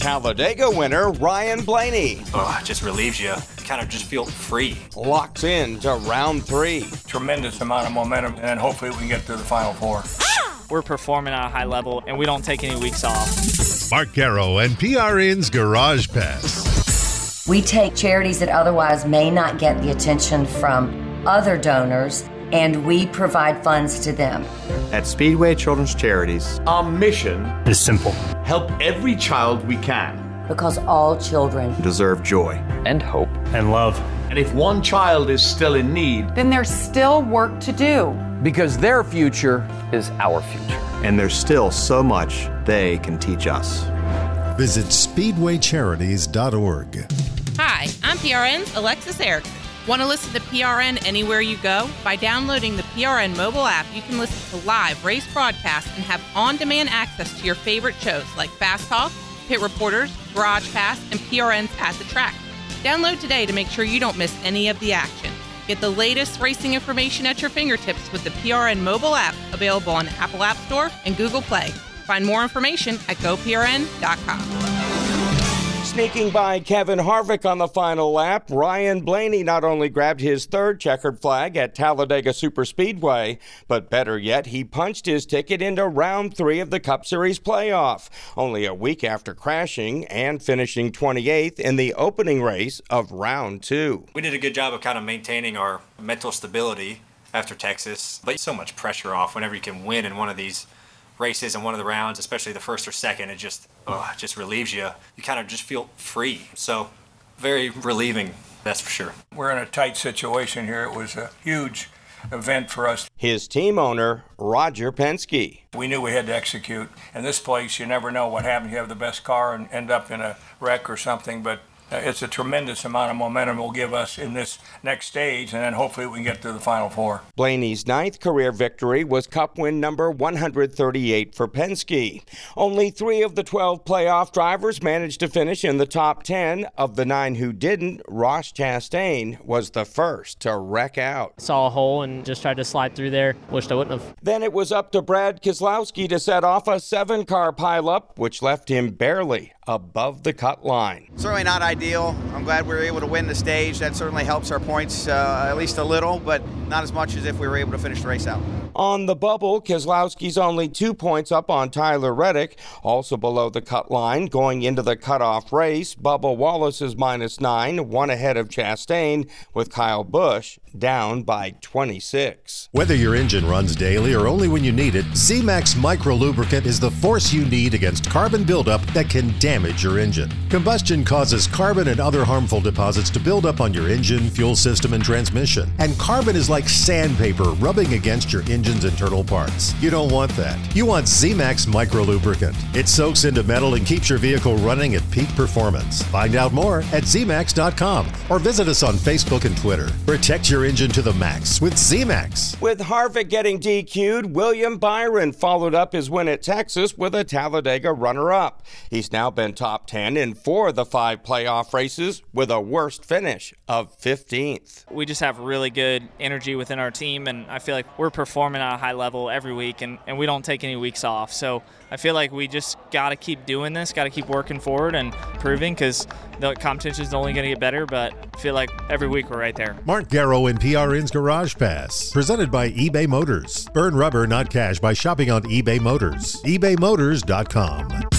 Talladega winner Ryan Blaney It just relieves you. You kind of just feel free. locks in to round 3. Tremendous amount of momentum, and hopefully we can get to the Final Four. We're performing at a high level, and we don't take any weeks off. Mark Garrow and PRN's Garage Pass. We take charities that otherwise may not get the attention from other donors, and we provide funds to them. At Speedway Children's Charities, our mission It's simple. help every child we can. Because all children deserve joy. And hope. And love. And if one child is still in need, then there's still work to do. Because their future is our future. And there's still so much they can teach us. Visit SpeedwayCharities.org. Hi, I'm PRN's Alexis Erickson. Want to listen to PRN anywhere you go? By downloading the PRN mobile app, you can listen to live race broadcasts and have on-demand access to your favorite shows like Fast Talk, Pit Reporters, Garage Pass, and PRN's At the Track. Download today to make sure you don't miss any of the action. Get the latest racing information at your fingertips with the PRN mobile app, available on Apple App Store and Google Play. Find more information at GoPRN.com. Sneaking by Kevin Harvick on the final lap, Ryan Blaney not only grabbed his third checkered flag at Talladega Superspeedway, but better yet, he punched his ticket into round 3 of the Cup Series playoff, only a week after crashing and finishing 28th in the opening race of round 2. We did a good job of kind of maintaining our mental stability after Texas, but so much pressure off whenever you can win in one of these races and one of the rounds, especially the first or second. It just relieves you. You kind of just feel free. So very relieving, that's for sure. We're in a tight situation here. It was a huge event for us. His team owner, Roger Penske. We knew we had to execute. In this place, you never know what happens. You have the best car and end up in a wreck or something, but it's a tremendous amount of momentum it will give us in this next stage, and then hopefully we can get to the Final Four. Blaney's 9th career victory was Cup win number 138 for Penske. Only 3 of the 12 playoff drivers managed to finish in the top 10. Of the 9 who didn't, Ross Chastain was the first to wreck out. Saw a hole and just tried to slide through there. Wished I wouldn't have. Then it was up to Brad Keselowski to set off a 7-car pileup, which left him barely above the cut line. Certainly not ideal. I'm glad we were able to win the stage. That certainly helps our points at least a little, but not as much as if we were able to finish the race out. On the bubble, Keselowski's only 2 points up on Tyler Reddick, also below the cut line. Going into the cutoff race, Bubba Wallace is -9, 1 ahead of Chastain, with Kyle Busch down by 26. Whether your engine runs daily or only when you need it, Z-Max Micro Lubricant is the force you need against carbon buildup that can damage your engine. Combustion causes carbon and other harmful deposits to build up on your engine, fuel system, and transmission. And carbon is like sandpaper rubbing against your engine's internal parts. You don't want that. You want Z-Max Micro Lubricant. It soaks into metal and keeps your vehicle running at peak performance. Find out more at zmax.com or visit us on Facebook and Twitter. Protect your engine to the max with Z-Max. With Harvick getting DQ'd, William Byron followed up his win at Texas with a Talladega runner-up. He's now been top 10 in 4 of the 5 playoff races with a worst finish of 15th. We just have really good energy within our team, and I feel like we're performing at a high level every week, and we don't take any weeks off. So I feel like we just got to keep doing this, got to keep working forward and proving, because the competition is only going to get better, but I feel like every week we're right there. Mark Garrow and PRN's Garage Pass, presented by eBay Motors. Burn rubber, not cash, by shopping on eBay Motors. ebaymotors.com.